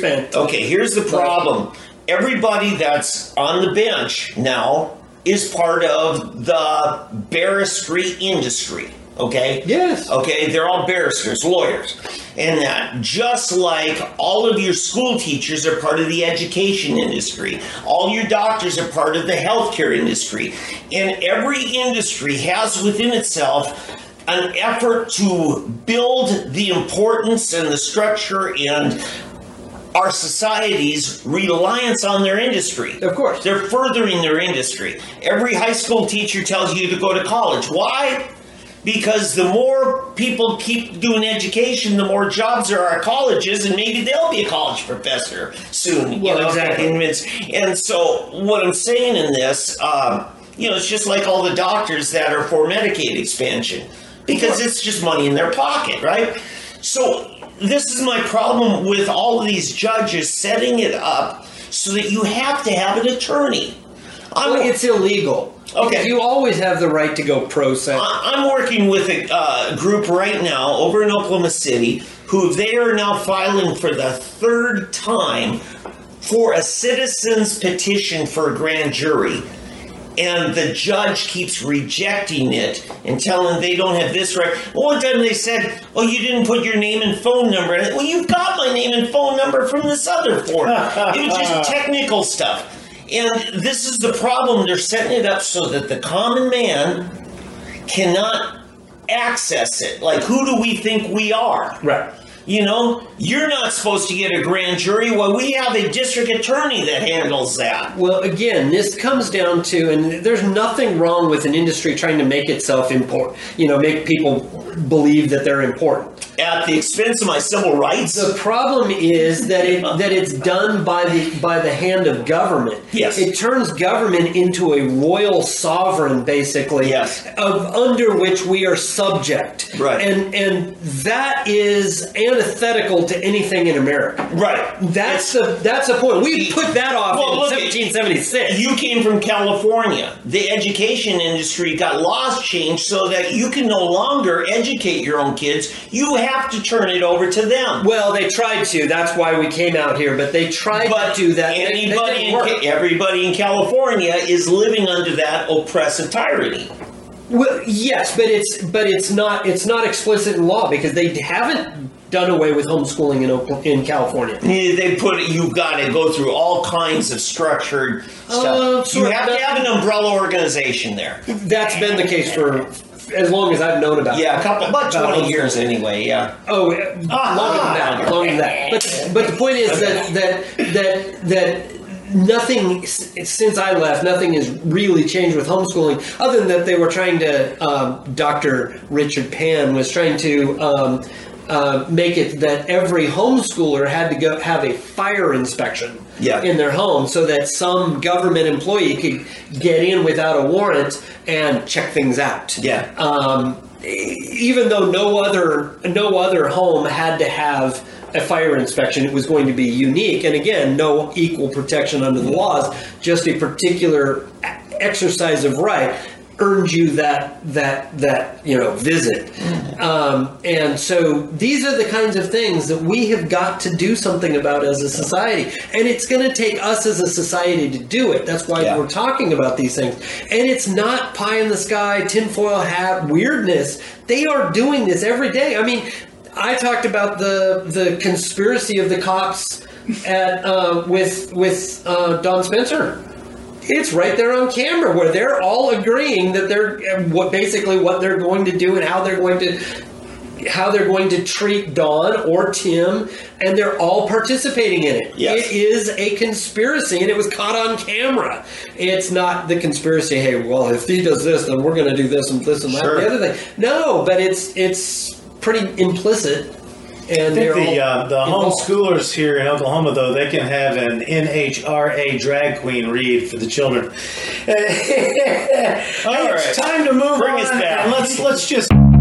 spent. Okay, here's the problem. Everybody that's on the bench now is part of the barristry industry. Okay? Yes. Okay, they're all barristers, lawyers. And that, just like all of your school teachers are part of the education industry, all your doctors are part of the healthcare industry. And every industry has within itself an effort to build the importance and the structure and our society's reliance on their industry. Of course. They're furthering their industry. Every high school teacher tells you to go to college. Why? Because the more people keep doing education, the more jobs there are at colleges, and maybe they'll be a college professor soon. Well, exactly. And so what I'm saying in this, it's just like all the doctors that are for Medicaid expansion, because it's just money in their pocket, right? So this is my problem with all of these judges setting it up so that you have to have an attorney. It's illegal. Okay. You always have the right to go pro se. I'm working with a group right now over in Oklahoma City who they are now filing for the third time for a citizen's petition for a grand jury. And the judge keeps rejecting it and telling them they don't have this right. One time they said, well, you didn't put your name and phone number in it. Well, you've got my name and phone number from this other form. It was just technical stuff. And this is the problem. They're setting it up so that the common man cannot access it. Like, who do we think we are? Right. You know, you're not supposed to get a grand jury. Well, we have a district attorney that handles that. Well, again, this comes down to, and there's nothing wrong with an industry trying to make itself important, make people believe that they're important. At the expense of my civil rights? The problem is that it's done by the hand of government. Yes. It turns government into a royal sovereign, basically, yes, under which we are subject. Right. And that is antithetical to anything in America. Right. That's the point. We put that off in 1776. You came from California. The education industry got laws changed so that you can no longer educate your own kids. You have to turn it over to them. Well, they tried to. That's why we came out here. But they tried to do that. Everybody in California is living under that oppressive tyranny. Well, yes, but it's not explicit in law because they haven't done away with homeschooling in California. They put it. You've got to go through all kinds of structured stuff. You have to have an umbrella organization there. That's been the case for as long as I've known about it. Yeah, about 20 years anyway, yeah. Oh, longer than that. But the point is that nothing, since I left, nothing has really changed with homeschooling, other than that they were trying to, Dr. Richard Pan was trying to make it that every homeschooler had to go have a fire inspection in their home so that some government employee could get in without a warrant and check things out. Yeah. Even though no other home had to have a fire inspection, it was going to be unique. And again, no equal protection under the laws, just a particular exercise of right earned you that visit. And so these are the kinds of things that we have got to do something about as a society. And it's going to take us as a society to do it. That's why we're talking about these things. And it's not pie in the sky, tinfoil hat weirdness. They are doing this every day. I mean, I talked about the conspiracy of the cops with Don Spencer. It's right there on camera where they're all agreeing that they're what they're going to do and how they're going to treat Don or Tim, and they're all participating in it. Yes. It is a conspiracy, and it was caught on camera. It's not the conspiracy, hey, well, if he does this, then we're going to do this and this and that and the other thing. No, but it's pretty implicit. And I think the homeschoolers here in Oklahoma, though, they can have an NHRA drag queen read for the children. It's time to move on. Bring us back. Let's just...